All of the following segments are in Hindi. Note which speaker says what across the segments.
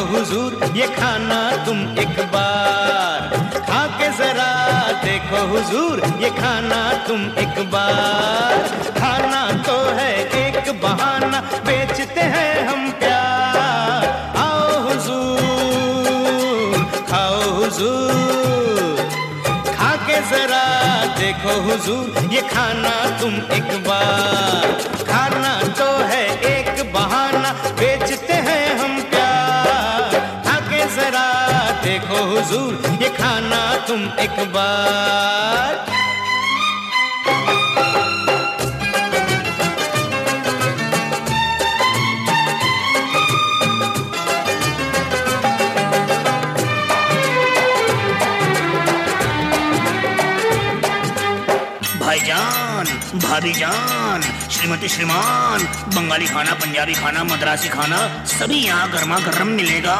Speaker 1: हुजूर ये खाना तुम एक बार, खा के जरा देखो हुजूर ये खाना तुम एक बार। खाना तो है एक बहाना, बेचते हैं हम प्यार। आओ हुजूर खाओ हुजूर, खा के जरा देखो हुजूर ये खाना तुम एक बार। खाना तो है एक बहाना, बेचते हैं हम प्यार। खा के जरा देखो हुजूर ये खाना तुम एक बार।
Speaker 2: भाईजान, भाभीजान, श्रीमती श्रीमान, बंगाली खाना, पंजाबी खाना, मद्रासी खाना सभी यहाँ गर्मा गर्म मिलेगा।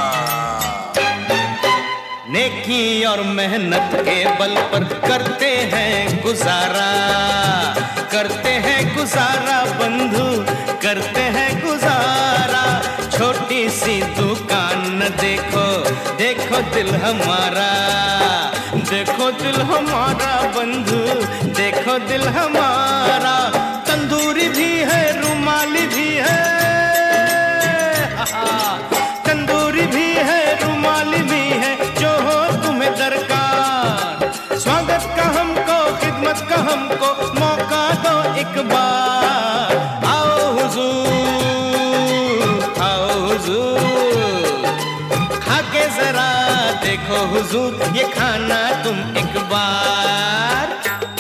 Speaker 1: नेकी और मेहनत के बल पर करते हैं गुजारा, करते हैं गुजारा बंधु, करते हैं गुजारा। छोटी सी दुकान न देखो, देखो दिल हमारा, देखो दिल हमारा बंधु, देखो दिल हमारा। तंदूरी भी है, रुमाली भी है, तंदूरी भी है, रुमाली भी है, जो हो तुम्हें दरकार। स्वागत का हमको, खिदमत का हमको मौका दो एक बार। आओ हुजूर आओ हुजूर, खा के जरा देखो हुजूर ये खाना तुम एक बार।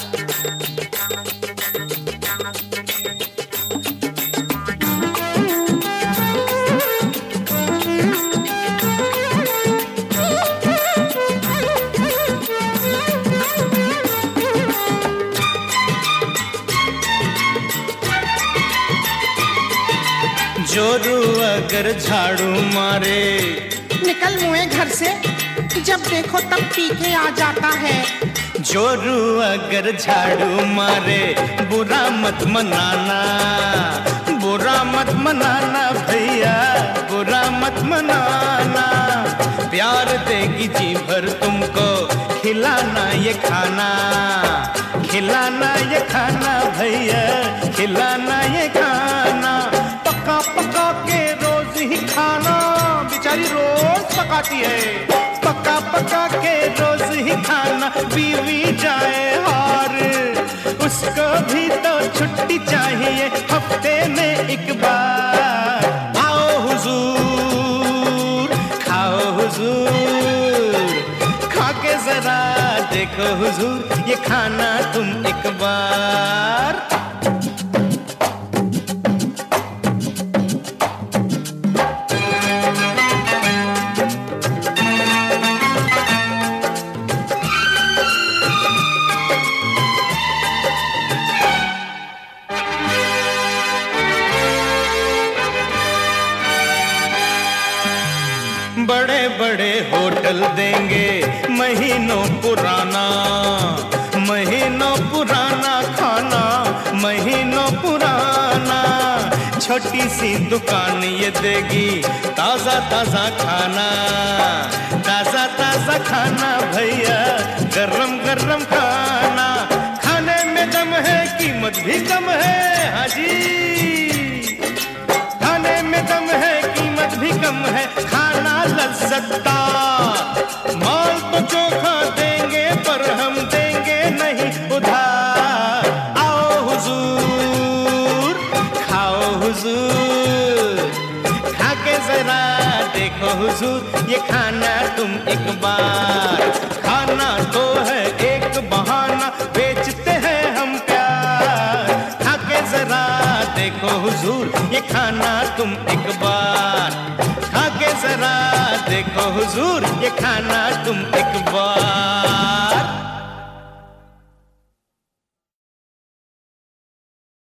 Speaker 1: जोरू अगर झाड़ू मारे,
Speaker 3: निकल मुए घर से, जब देखो तब पी के आ जाता है।
Speaker 1: जोरू अगर झाड़ू मारे, बुरा मत मनाना, बुरा मत मनाना भैया, बुरा मत मनाना। प्यार देगी जी भर तुमको, खिलाना ये खाना, खिलाना ये खाना भैया, खिलाना ये खाना। पका पका के रोज ही खाना, बेचारी रोज पकाती है। पका पका के रोज ही खाना, बीवी जाए हार, उसको भी तो छुट्टी चाहिए हफ्ते में एक बार। आओ हुजूर खाओ हुजूर, खा के जरा देखो हुजूर ये खाना तुम एक बार। बड़े बड़े होटल देंगे महीनों पुराना, महीनों पुराना खाना, महीनों पुराना। छोटी सी दुकान ये देगी ताजा ताजा खाना, ताजा ताजा खाना भैया, गरम गरम खाना। खाने में दम है, कीमत भी कम है, हाजी खाने में दम है, कीमत भी कम है। खाना लज्जतदार, माल तो चोखा देंगे पर हम देंगे नहीं उधार। आओ हुजूर खाओ हुजूर, खा के जरा देखो हुजूर ये खाना तुम एक बार। खाना तो है एक बहाना, बेचते हैं हम प्यार। खा के जरा देखो हुजूर ये खाना तुम एक बार। खा के जरा देखो हुजूर ये खाना तुम एक बार।